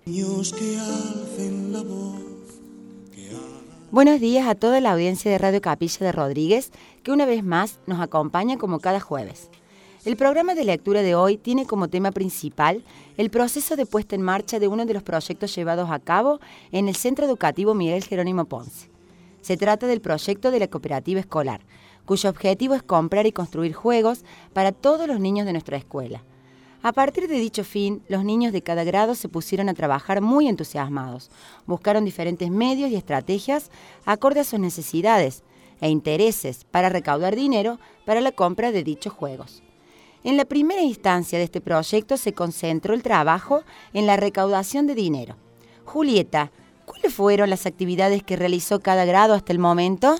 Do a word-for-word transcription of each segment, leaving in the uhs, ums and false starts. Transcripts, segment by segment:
Buenos días a toda la audiencia de Radio Capilla de Rodríguez, que una vez más nos acompaña como cada jueves. El programa de lectura de hoy tiene como tema principal el proceso de puesta en marcha de uno de los proyectos llevados a cabo en el Centro Educativo Miguel Jerónimo Ponce. Se trata del proyecto de la cooperativa escolar, cuyo objetivo es comprar y construir juegos para todos los niños de nuestra escuela. A partir de dicho fin, los niños de cada grado se pusieron a trabajar muy entusiasmados. Buscaron diferentes medios y estrategias acorde a sus necesidades e intereses para recaudar dinero para la compra de dichos juegos. En la primera instancia de este proyecto se concentró el trabajo en la recaudación de dinero. Julieta, ¿cuáles fueron las actividades que realizó cada grado hasta el momento?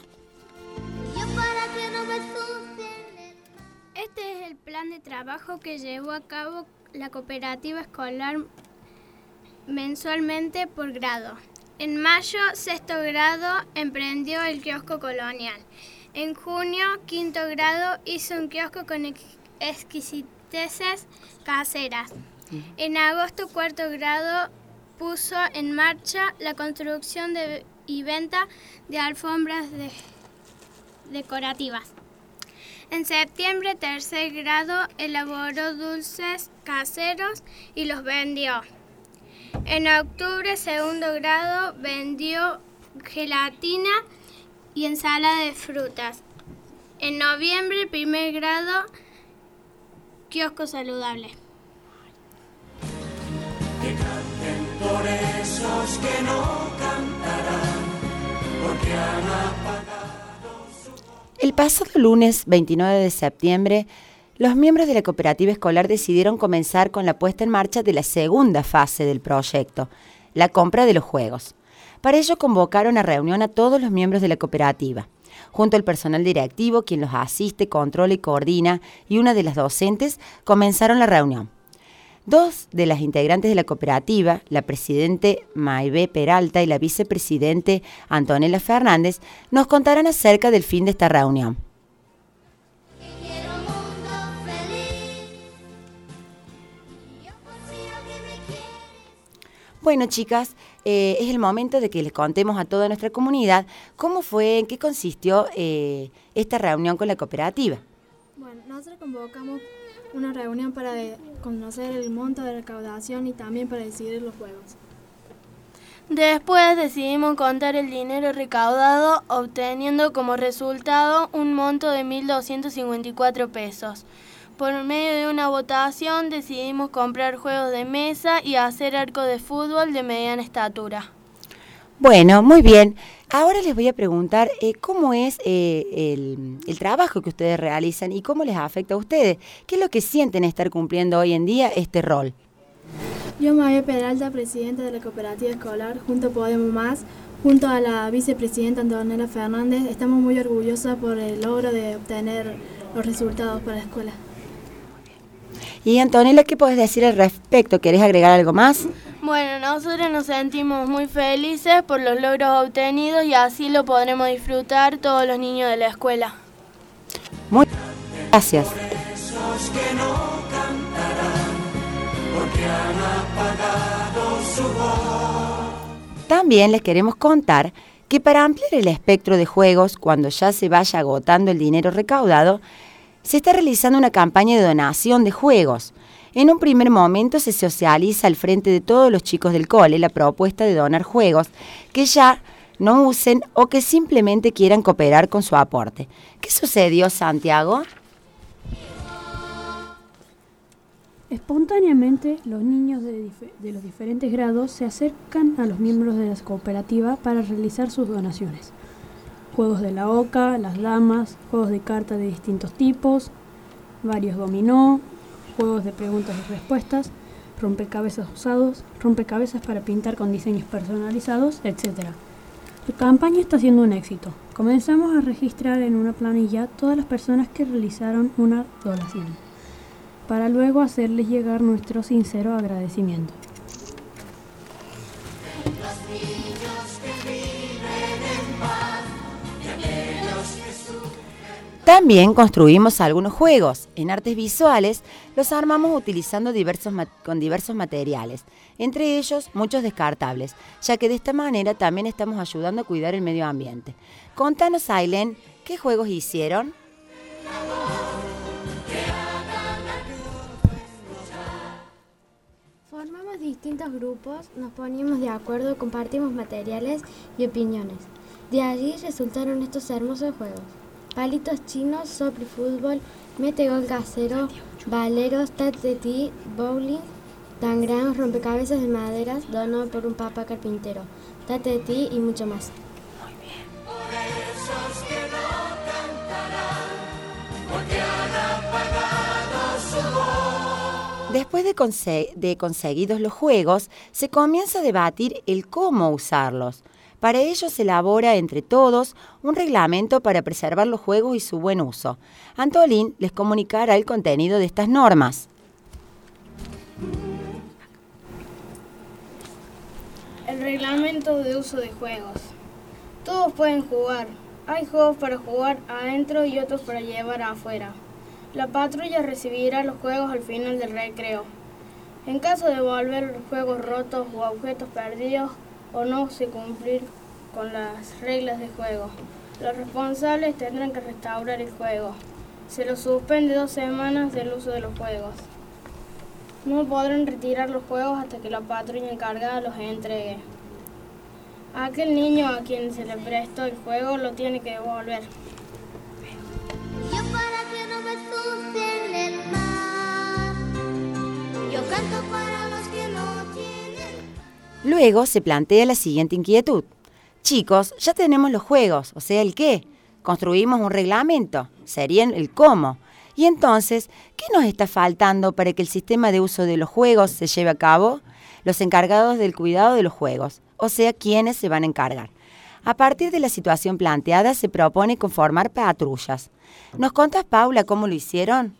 Este es el plan de trabajo que llevó a cabo la cooperativa escolar mensualmente por grado. En mayo, sexto grado emprendió el kiosco colonial. En junio, quinto grado hizo un kiosco con exquisiteces caseras. En agosto, cuarto grado puso en marcha la construcción de, y venta de alfombras de, decorativas. En septiembre, tercer grado elaboró dulces caseros y los vendió. En octubre, segundo grado vendió gelatina y ensalada de frutas. En noviembre, primer grado, kiosco saludable. Que canten por esos que no cantarán, porque han apagado. El pasado lunes veintinueve de septiembre, los miembros de la cooperativa escolar decidieron comenzar con la puesta en marcha de la segunda fase del proyecto, la compra de los juegos. Para ello convocaron a reunión a todos los miembros de la cooperativa, junto al personal directivo, quien los asiste, controla y coordina, y una de las docentes, comenzaron la reunión. Dos de las integrantes de la cooperativa, la presidente Maibé Peralta y la vicepresidente Antonella Fernández, nos contarán acerca del fin de esta reunión. Bueno, chicas, eh, es el momento de que les contemos a toda nuestra comunidad cómo fue, en qué consistió eh, esta reunión con la cooperativa. Bueno, nosotros convocamos una reunión para conocer el monto de recaudación y también para decidir los juegos. Después decidimos contar el dinero recaudado, obteniendo como resultado un monto de mil doscientos cincuenta y cuatro pesos. Por medio de una votación decidimos comprar juegos de mesa y hacer arco de fútbol de mediana estatura. Bueno, muy bien. Ahora les voy a preguntar eh, cómo es eh, el, el trabajo que ustedes realizan y cómo les afecta a ustedes. ¿Qué es lo que sienten estar cumpliendo hoy en día este rol? Yo, María Peralta, presidenta de la cooperativa escolar, junto Podemos Más, junto a la vicepresidenta Antonella Fernández, estamos muy orgullosas por el logro de obtener los resultados para la escuela. Y Antonella, ¿qué podés decir al respecto? ¿Querés agregar algo más? Bueno, nosotros nos sentimos muy felices por los logros obtenidos y así lo podremos disfrutar todos los niños de la escuela. Muy gracias. También les queremos contar que para ampliar el espectro de juegos, cuando ya se vaya agotando el dinero recaudado, se está realizando una campaña de donación de juegos. En un primer momento se socializa al frente de todos los chicos del cole la propuesta de donar juegos que ya no usen o que simplemente quieran cooperar con su aporte. ¿Qué sucedió, Santiago? Espontáneamente, los niños de, dif- de los diferentes grados se acercan a los miembros de la cooperativa para realizar sus donaciones. Juegos de la oca, las damas, juegos de cartas de distintos tipos, varios dominó, juegos de preguntas y respuestas, rompecabezas usados, rompecabezas para pintar con diseños personalizados, etcétera. La campaña está siendo un éxito. Comenzamos a registrar en una planilla todas las personas que realizaron una donación, para luego hacerles llegar nuestro sincero agradecimiento. También construimos algunos juegos. En artes visuales los armamos utilizando diversos con diversos materiales, entre ellos muchos descartables, ya que de esta manera también estamos ayudando a cuidar el medio ambiente. Contanos, Ailén, ¿qué juegos hicieron? Formamos distintos grupos, nos poníamos de acuerdo, compartimos materiales y opiniones. De allí resultaron estos hermosos juegos. Palitos chinos, sopli fútbol, mete gol casero, valeros, tat-de-ti, bowling, tangram, rompecabezas de maderas, donado por un papá carpintero, tat-de-ti y mucho más. Muy bien. Por esos que no cantarán, porque han apagado su voz. Después de, conse- de conseguidos los juegos, se comienza a debatir el cómo usarlos. Para ello se elabora entre todos un reglamento para preservar los juegos y su buen uso. Antolín les comunicará el contenido de estas normas. El reglamento de uso de juegos. Todos pueden jugar. Hay juegos para jugar adentro y otros para llevar afuera. La patrulla recibirá los juegos al final del recreo. En caso de volver juegos rotos o objetos perdidos, o no se cumplir con las reglas de juego, los responsables tendrán que restaurar el juego. Se los suspende dos semanas del uso de los juegos. No podrán retirar los juegos hasta que la patrulla encargada los entregue. Aquel niño a quien se le prestó el juego lo tiene que devolver. Yo para que no me asusten el mar, yo canto para los que no tienen. Luego se plantea la siguiente inquietud. Chicos, ya tenemos los juegos, o sea, el qué. Construimos un reglamento, sería el cómo. Y entonces, ¿qué nos está faltando para que el sistema de uso de los juegos se lleve a cabo? Los encargados del cuidado de los juegos, o sea, ¿quiénes se van a encargar? A partir de la situación planteada, se propone conformar patrullas. ¿Nos contás, Paula, cómo lo hicieron?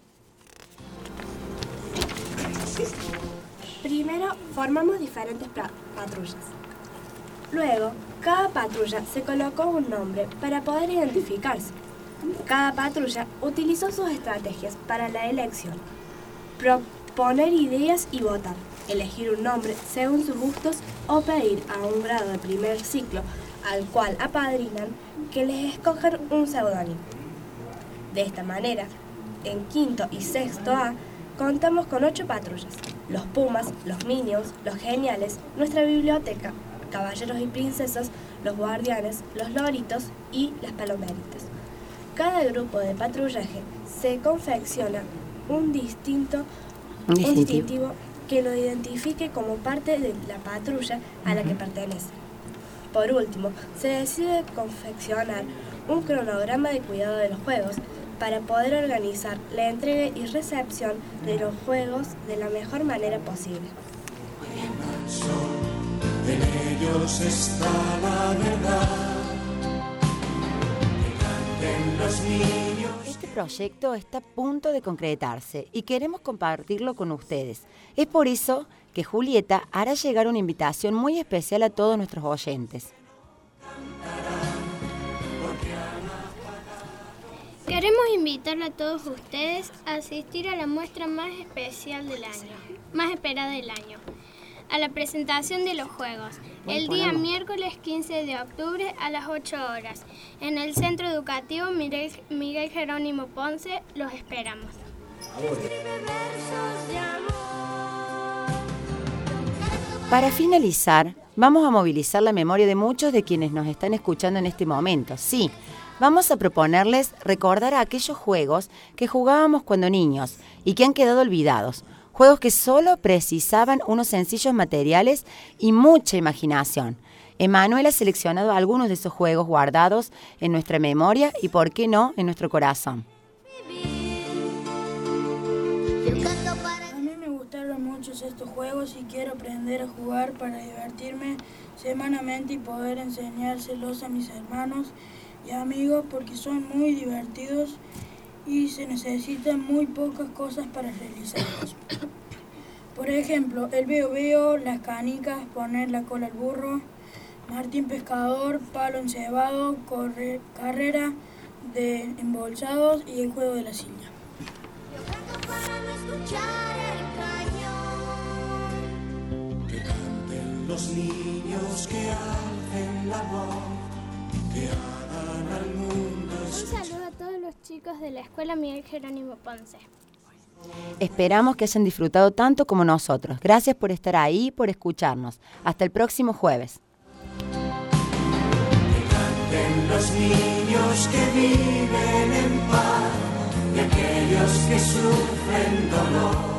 Primero, formamos diferentes patrullas. Luego, cada patrulla se colocó un nombre para poder identificarse. Cada patrulla utilizó sus estrategias para la elección. Proponer ideas y votar. Elegir un nombre según sus gustos o pedir a un grado de primer ciclo al cual apadrinan que les escojan un seudónimo. De esta manera, en quinto y sexto A, contamos con ocho patrullas. Los Pumas, los Minions, los Geniales, nuestra biblioteca, Caballeros y Princesas, los Guardianes, los Loritos y las Palomeritas. Cada grupo de patrullaje se confecciona un distinto Un un distintivo. distintivo que lo identifique como parte de la patrulla a la que pertenece. Por último, se decide confeccionar un cronograma de cuidado de los juegos para poder organizar la entrega y recepción de los juegos de la mejor manera posible. En ellos está la verdad, que canten los niños. Este proyecto está a punto de concretarse y queremos compartirlo con ustedes. Es por eso que Julieta hará llegar una invitación muy especial a todos nuestros oyentes. Queremos invitar a todos ustedes a asistir a la muestra más especial del año, más esperada del año, a la presentación de los juegos, el día miércoles quince de octubre a las ocho horas, en el Centro Educativo Miguel, Miguel Jerónimo Ponce. Los esperamos. Para finalizar, vamos a movilizar la memoria de muchos de quienes nos están escuchando en este momento. Sí, vamos a proponerles recordar a aquellos juegos que jugábamos cuando niños y que han quedado olvidados. Juegos que solo precisaban unos sencillos materiales y mucha imaginación. Emanuel ha seleccionado algunos de esos juegos guardados en nuestra memoria y, por qué no, en nuestro corazón. A mí me gustaron mucho estos juegos y quiero aprender a jugar para divertirme semanalmente y poder enseñárselos a mis hermanos y amigos porque son muy divertidos y se necesitan muy pocas cosas para realizarlos. Por ejemplo, el veo veo, las canicas, poner la cola al burro, Martín Pescador, palo encebado, corre, carrera, de embolsados y el juego de la silla. Yo canto para no escuchar el cañón. Que canten los niños, que alcen la voz, que hagan al mundo Un escuchar. saludo a todos los chicos de la Escuela Miguel Jerónimo Ponce. Esperamos que hayan disfrutado tanto como nosotros. Gracias por estar ahí y por escucharnos. Hasta el próximo jueves. Que canten los niños que viven en paz y aquellos que sufren dolor.